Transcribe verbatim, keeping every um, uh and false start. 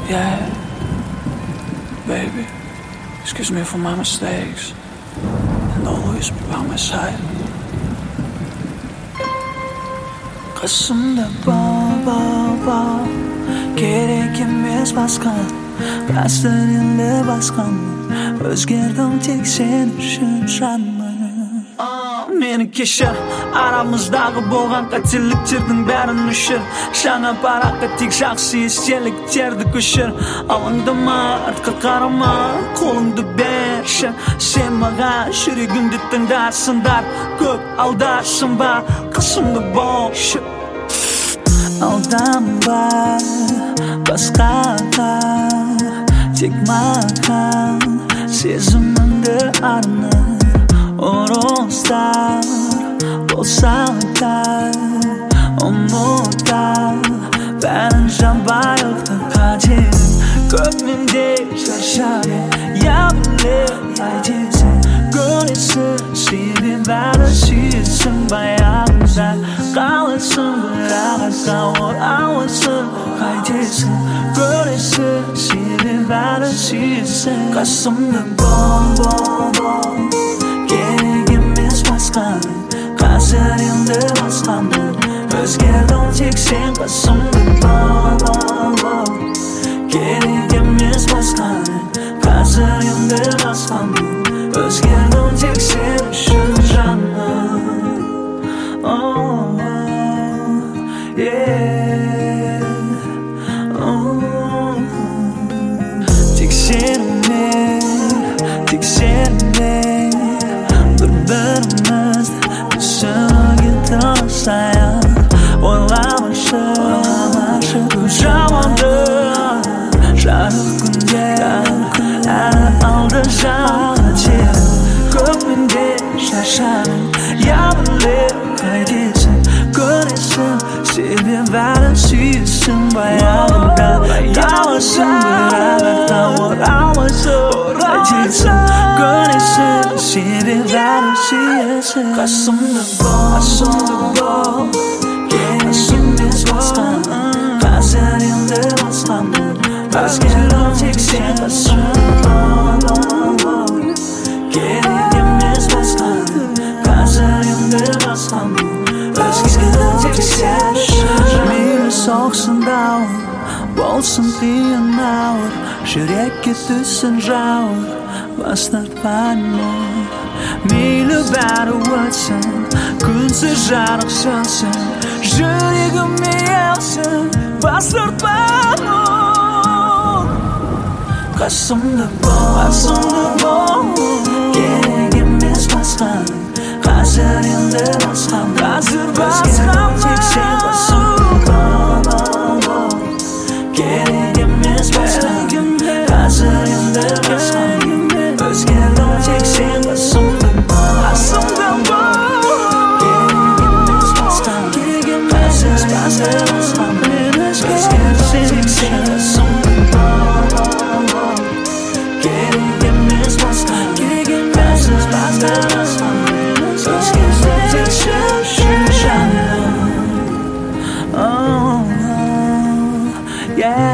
Yeah, baby, excuse me for my mistakes, and always be by my side. Қасымда бол, бол, бол, керек емес басқа, қазір енді басқамын, өзгердің тек сен үшін жаным. Мені кешір, арамыздағы болған қателіктердің бәрін өшір, жаңа параққа тек жақсы естеліктерді көшір. Алаңдама, артқа қарама, қолыңды берші, сен маған жүрегіңді тыңдарсыңдар, көп алдашын ба, қасымда болшы. Алданба басқаға, тек маған сезіміңді арна. Оростар болса да ұмытта бәрін жабай ұқты қадем көп менде шаршады я білем қайтесің көресің себеп бәрі сүйесің баяғыда қаласың бірақ артқа ораласың қайтесің көресің себеп бәрі сүйесің қасымда бол бол бол керек емес басқаның қазір енді басқамын өзгердің тек сен қасымда бол бол бол керек емес басқаның қазір енді басқамын өзгердің тек сен үшін жаным. Oh, yeah, oh. Тек сенімен, тек сенімен бір-бірімізді түсіге тырысайық ойламашы, ойламашы көп жауанды жарық күнде әрі алды жағатер көп менде шаршадым я білем қайтесің көресің себеп бәрін сүйесің баяғыда қаласың бірақ артқа ораласың қайтесің көресің себеп бәрін сүйесің қасымда бол, қасымда бол керек емес басқаның қазір енді басқамын өзгердің тек сен қасымда бол, бол керек емес басқаның қазір енді басқамын өзгердің тек сен үшін мейлі соқсын дауыл болсын қиын ауыр жүрекке түсін жауыр бас тартпаймын мейлі бәрі өтсін күнсіз жарық сөнсін жүрегіме елсін бас тартпаймын қасымда бол, қасымда бол керек емес басқаның қазір енді басқамын қазір басқамын тек сен қасымда бол, бол керек емес басқаның қазір енді басқамын өзгердің тек сен қасымда бол, қасымда бол керек емес басқаның қазір басқамын өзгердің тек сен қасымда бол, бол керек емес басқаның қазір басқамын yeah.